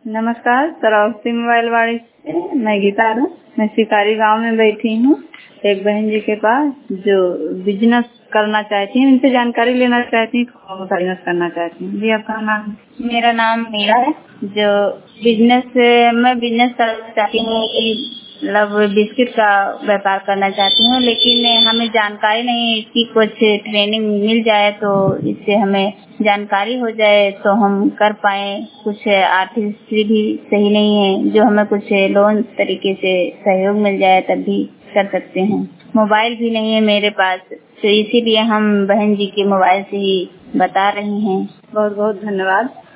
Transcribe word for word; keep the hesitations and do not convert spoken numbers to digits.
नमस्कार, सरावती मोबाइल वाड़ी से मैं गीता हूँ। मैं शिकारी गांव में बैठी हूँ एक बहन जी के पास जो बिजनेस करना चाहती हैं। उनसे जानकारी लेना चाहती हूँ, कौन सा बिजनेस करना चाहती हूँ। जी आपका नाम? मेरा नाम मीरा है। जो बिजनेस मैं बिजनेस करना चाहती हूँ कि मतलब बिस्किट का व्यापार करना चाहती हूँ, लेकिन हमें जानकारी नहीं है। इसकी कुछ ट्रेनिंग मिल जाए तो इससे हमें जानकारी हो जाए तो हम कर पाए। कुछ आर्थिक स्थिति भी सही नहीं है, जो हमें कुछ लोन तरीके से सहयोग मिल जाए तब भी कर सकते हैं। मोबाइल भी नहीं है मेरे पास, तो इसीलिए हम बहन जी के मोबाइल से ही बता रही हैं। बहुत बहुत धन्यवाद।